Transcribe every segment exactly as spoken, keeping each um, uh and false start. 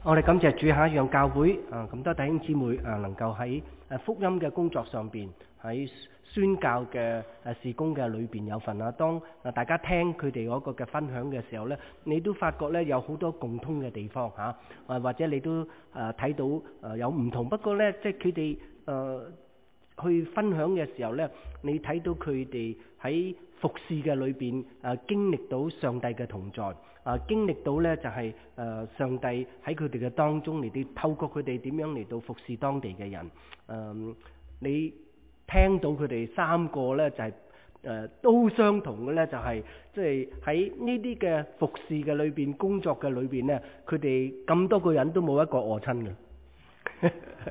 我哋感謝主下，讓教會啊咁多弟兄姊妹啊能夠喺誒福音嘅工作上邊，喺宣教嘅誒事工嘅裏邊有份啊。當啊大家聽佢哋嗰個嘅分享嘅時候咧，你都發覺咧有好多共通嘅地方嚇，啊或者你都誒睇到誒有唔同，不過咧即係佢哋誒去分享嘅時候咧，你睇到佢哋喺服侍嘅裏邊誒經歷到上帝嘅同在。啊！經歷到咧就係、是、誒、呃、上帝喺佢哋嘅當中嚟到透過佢哋點樣嚟到服侍當地嘅人。誒、呃，你聽到佢哋三個咧就係、是、誒、呃、都相同嘅咧，就係即係喺呢啲嘅服侍嘅裏邊工作嘅裏邊咧，佢哋咁多個人都冇一個餓親嘅。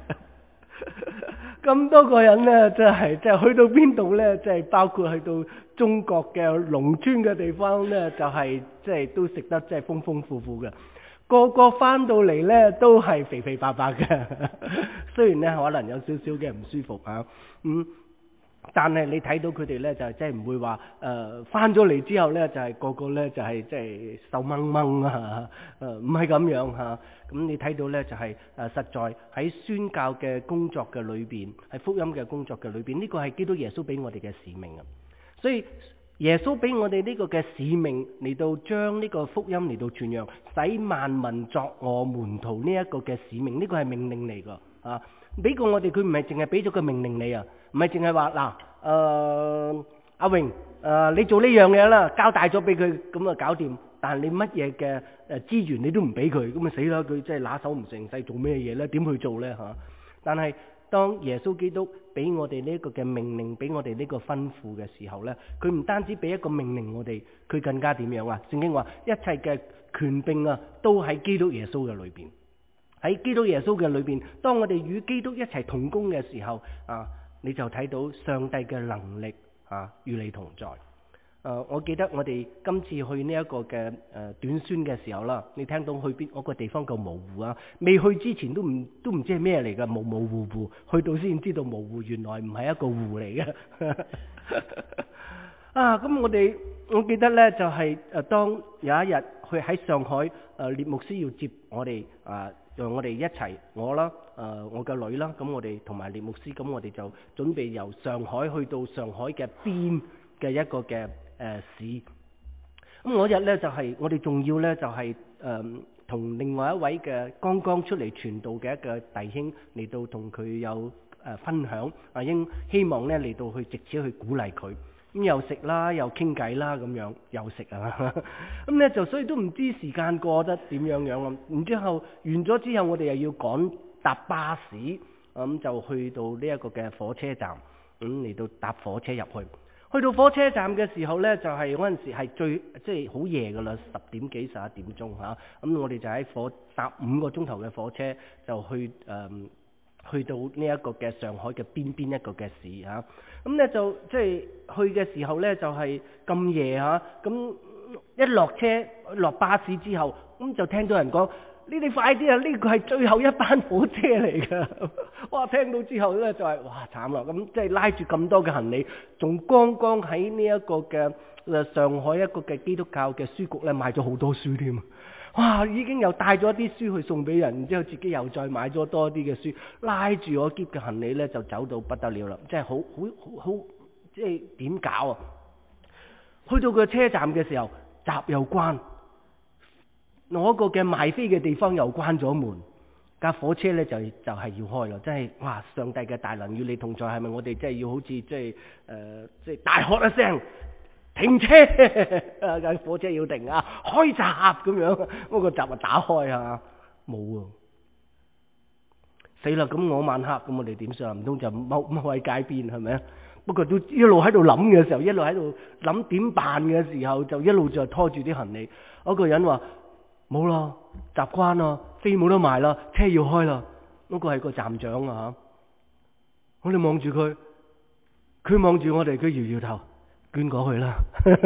咁多個人呢，即係即係去到邊度呢？即係包括去到中國嘅農村嘅地方呢，就係即係都食得即係豐豐富富嘅。個個翻到嚟呢，都係肥肥白白嘅。雖然呢，可能有少少嘅唔舒服啊，嗯。但係你睇到佢哋呢，就係即係唔會話誒翻咗嚟之後呢，就係、是、個個呢，就係即係瘦掹掹啊，誒唔係咁樣嚇。咁、啊、你睇到呢，就係、是、誒、呃、實在喺宣教嘅工作嘅裏邊，喺福音嘅工作嘅裏邊，呢、這個係基督耶穌俾我哋嘅使命啊。所以耶穌俾我哋呢個嘅使命嚟到將呢個福音嚟到傳揚，使萬民作我門徒呢一個嘅使命，呢、這個係命令嚟㗎啊！俾過我哋，佢唔係淨係俾咗個命令你啊，唔係淨係話嗱，誒阿榮，誒你做呢樣嘢啦，交代咗俾佢，咁啊搞掂。但係你乜嘢嘅誒資源你都唔俾佢，咁咪死啦！佢真係拿手唔成勢，做咩嘢咧？點去做咧？嚇！但係當耶穌基督俾我哋呢一個嘅命令，俾我哋呢個吩咐嘅時候咧，佢唔單止俾一個命令我哋，佢更加點樣啊？聖經話一切嘅權柄啊，都喺基督耶穌嘅裏邊。喺基督耶穌嘅裏邊，當我哋與基督一齊同工嘅時候，啊，你就睇到上帝嘅能力啊，與你同在。誒、啊，我記得我哋今次去呢一個嘅誒、呃、短宣嘅時候啦，你聽到去邊嗰個地方叫蕪湖啊？未去之前都唔都唔知係咩嚟㗎，模模糊糊，去到先知道蕪湖原來唔係一個湖嚟嘅。啊，咁我哋我記得呢，就係、是、誒，當有一日去喺上海誒，聶牧師要接我哋啊。讓我哋一齊，我啦，誒、呃，我嘅女啦，咁我哋同埋聶牧師，咁我哋就準備由上海去到上海嘅邊嘅一個嘅誒、呃、市。咁嗰日呢，就係、是、我哋仲要呢，就係誒同另外一位嘅剛剛出嚟傳道嘅一個弟兄嚟到同佢有誒、呃、分享，啊，應希望呢嚟到去藉此去鼓勵佢。咁又食啦，又傾偈啦，咁樣又食啊！咁咧就所以都唔知時間過得點樣樣啊！然之後完咗之後，我哋又要趕搭巴士，咁、嗯、就去到呢一個嘅火車站，咁、嗯、嚟到搭火車入去。去到火車站嘅時候咧，就係嗰陣時係最即係好夜噶啦，十點幾十一點鐘嚇。咁、嗯、我哋就喺火搭五個鐘頭嘅火車就去誒。嗯去到呢一個嘅上海嘅邊邊一個嘅市嚇，咁咧就即係去嘅時候咧就係咁夜嚇，咁一落車落巴士之後，咁就聽到人講：你哋快啲啊！呢個係最後一班火車嚟㗎！哇！聽到之後咧就係哇慘啦！咁即係拉住咁多嘅行李，仲剛剛喺呢一個嘅誒上海一個嘅基督教嘅書局咧買咗好多書添。哇！已經又帶咗啲書去送俾人，然之後自己又再買咗多啲嘅書，拉住我篋嘅行李呢，就走到不得了啦！即係好好好好，即係點搞啊？去到個車站嘅時候，閘又關，攞個嘅賣飛嘅地方又關咗門，架火車呢，就就係、是、要開啦！真係哇！上帝嘅大能與你同在，係咪我哋真係要好似即係誒即係大喝一聲？停車！啊，架火車要停啊！開閘咁樣，嗰個閘啊打開啊，冇啊！死啦！咁我晚黑咁我哋點算啊？唔通就踎踎喺街邊係咪啊？不過都一路喺度諗嘅時候，一路喺度諗點辦嘅時候，就一路就拖住啲行李。嗰個人話：冇啦，閘關啦，飛冇得賣啦，車要開啦。嗰個係個站長啊嚇！我哋望住佢，佢望住我哋，佢搖搖頭。捐過去啦，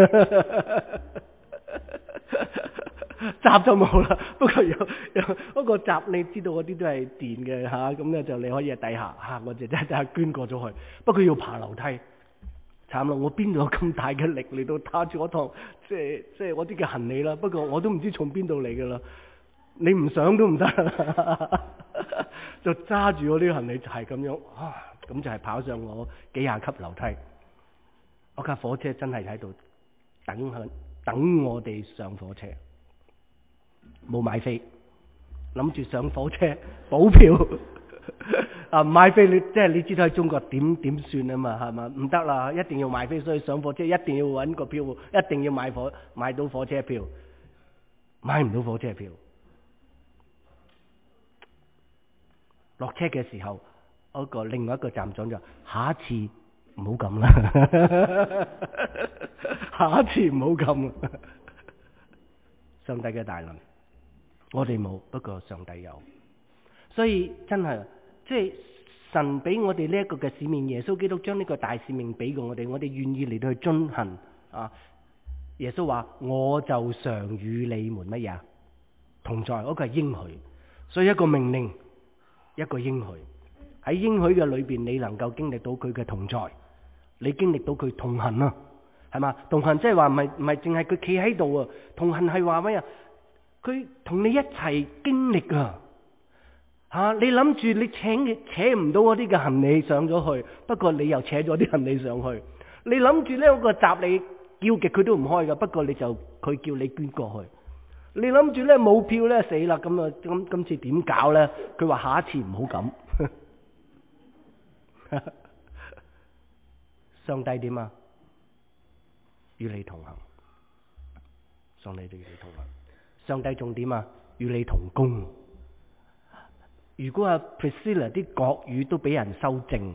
閘就冇啦。不過有有嗰個閘，你知道嗰啲都係電嘅嚇，咁咧就你可以喺底下嚇，我就真係捐過咗去。不過要爬樓梯，慘啦！我邊度有咁大嘅力嚟到拖住我趟即係即係我啲嘅行李啦？不過我都唔知從邊度嚟㗎啦。 你唔想都唔得，就揸住我呢個行李就係咁樣，啊，咁就係跑上我幾廿級樓梯。我架火車真係喺度等等我哋上火車，冇買飛，諗住上火車補票。啊，唔買飛你即係你知道喺中國點點算啊嘛，係嘛？唔得啦，一定要買飛，所以上火車一定要揾個票，一定要買火買到火車票，買唔到火車票。落車嘅時候，嗰個另外一個站長就下一次唔好咁啦，下一次唔好咁。上帝嘅大能，我哋冇，不過上帝有。所以真係，即係神俾我哋呢一個嘅使命，耶穌基督將呢個大使命俾過我哋，我哋願意嚟到去遵行啊。耶穌話：我就常與你們乜嘢同在，嗰個係應許。所以一個命令，一個應許。喺應許嘅裏邊，你能夠經歷到佢嘅同在，你經歷到佢同行啊，係嘛？同行即係話唔係唔係淨係佢企喺度啊，同行係話咩啊？佢同你一齊經歷啊！吓、啊，你諗住你請扯唔到嗰啲嘅行李上咗去，不過你又扯咗啲行李上去。你諗住呢嗰個閘你叫極佢都唔開噶，不過你就佢叫你捐過去。你諗住咧冇票咧死啦，咁啊咁今次點搞咧？佢話下一次唔好咁。上帝點啊？與你同行。上帝與你同行。上帝仲點啊？與你同工。如果阿 Priscilla 啲國語都俾人修正，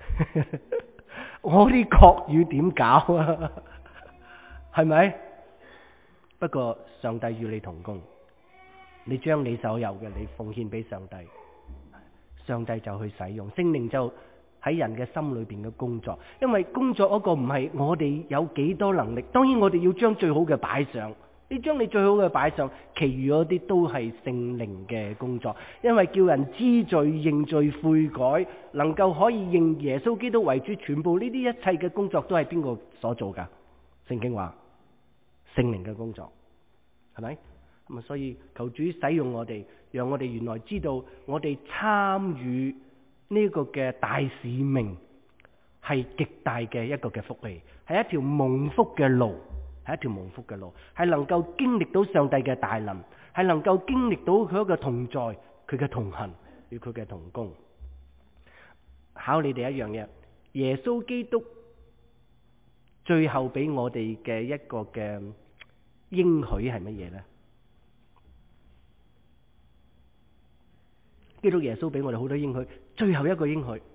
我啲國語點搞啊？係咪？不過上帝與你同工，你將你所有嘅你奉獻俾上帝，上帝就去使用，聖靈就喺人嘅心裏邊嘅工作。因為工作嗰個唔係我哋有幾多能力，當然我哋要將最好嘅擺上。你將你最好嘅擺上，其餘嗰啲都係聖靈嘅工作。因為叫人知罪、認罪、悔改，能夠可以認耶穌基督為主，全部呢啲一切嘅工作都係邊個所做噶？聖經話聖靈嘅工作，係咪？咁啊，所以求主使用我哋，讓我哋原來知道我哋參與呢個嘅大使命係極大嘅一個嘅福氣，係一條蒙福嘅路。係一條蒙福嘅路，係能夠經歷到上帝嘅大能，係能夠經歷到佢嘅同在，佢嘅同行與佢嘅同工。考你哋一樣嘢，耶穌基督最後俾我哋嘅一個嘅應許係乜嘢呢？基督耶穌俾我哋好多應許，最後一個應許，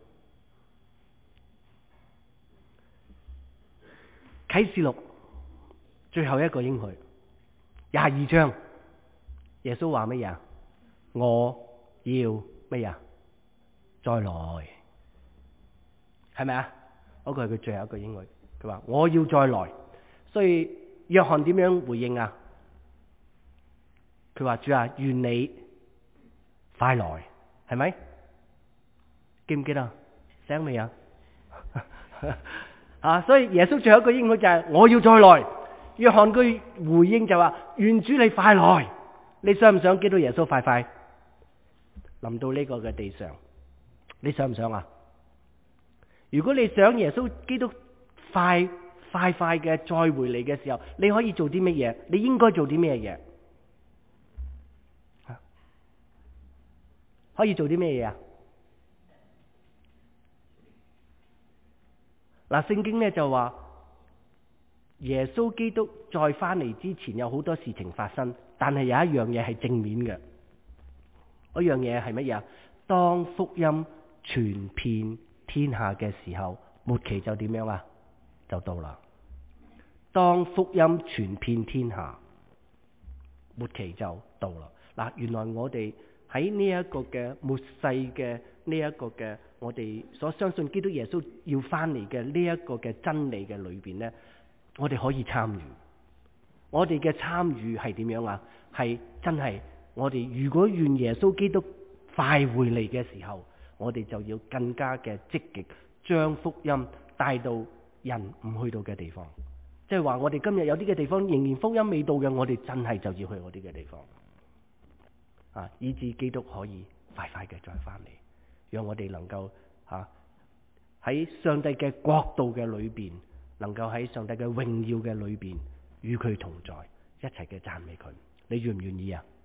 啟示錄最後一個應許，廿二章，耶穌話乜嘢？我要乜嘢？再來，係咪啊？嗰個係佢最後一個應許。佢話我要再來。所以約翰點樣回應啊？佢話主啊，願你快來，係咪？記唔記得？醒未啊？啊！所以耶穌最後一個應許就係我要再來。約翰佢回應就話願主你快來。你想唔想見到耶穌快快臨到呢個嘅地上？你想唔想啊？如果你想耶穌基督快快快嘅再回嚟嘅時候，你可以做啲乜嘢？你應該做啲咩嘢？可以做啲咩嘢啊？嗱，聖經咧就話耶穌基督再翻嚟之前有好多事情發生，但係有一樣嘢係正面嘅。嗰樣嘢係乜嘢？當福音傳遍天下嘅時候，末期就點樣啊？就到啦。當福音傳遍天下，末期就到啦。嗱，原來我哋喺呢一個嘅末世嘅呢一個嘅我哋所相信基督耶穌要翻嚟嘅呢一個嘅真理嘅裏邊呢，我哋可以參與。我哋嘅參與係點樣啊？係真係我哋如果願耶穌基督快回嚟嘅時候，我哋就要更加嘅積極將福音帶到人唔去到嘅地方。即係話我哋今日有啲嘅地方仍然福音未到嘅，我哋真係就要去嗰啲嘅地方。 啊，以致基督可以快快嘅再翻嚟，讓我哋能夠啊喺上帝嘅國度嘅裏邊，能夠喺上帝嘅榮耀嘅裏邊與佢同在，一齊嘅讚美佢。你願唔願意啊？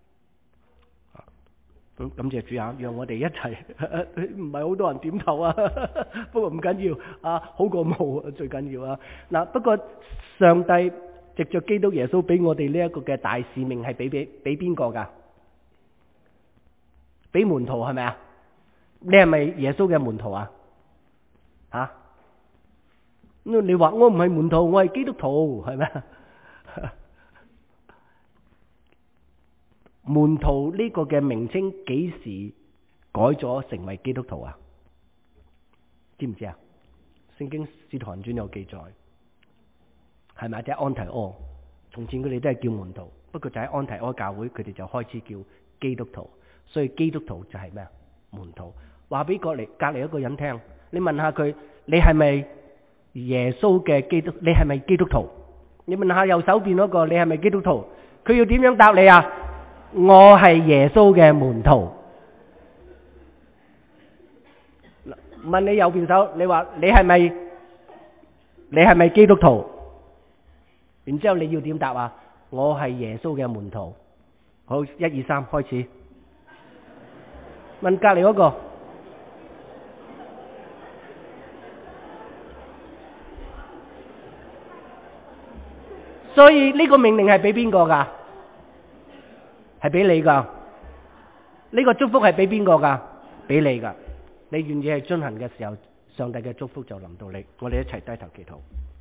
咁感謝主啊，讓我哋一齊，唔係好多人點頭啊，不過唔緊要啊，好過冇最緊要啊。嗱，不過上帝藉着基督耶穌俾我哋呢一個嘅大使命係俾俾俾邊個噶？俾門徒係咪啊？你係咪耶穌嘅門徒啊？吓？你話我唔係門徒，我係基督徒，係咪啊？門徒呢個嘅名稱幾時改咗成為基督徒啊？知唔知啊？聖經使徒行傳有記載，係咪？即係安提阿，從前佢哋都係叫門徒，不過就喺安提阿教會，佢哋就開始叫基督徒。所以基督徒就係咩啊？門徒。話俾隔籬隔籬一個人聽，你問下佢，你係咪耶穌嘅基督？你係咪基督徒？你問下右手邊嗰個，你係咪基督徒？佢要點樣答你啊？我係耶穌嘅門徒。問你右邊手，你話你係咪你係咪基督徒？然之後你要點答啊？我係耶穌嘅門徒。好，一二三，開始。問隔籬嗰個，所以呢個命令係俾邊個噶？係俾你噶。呢個祝福係俾邊個噶？俾你噶。你願意係遵行嘅時候，上帝嘅祝福就臨到你。我哋一齊低頭祈禱。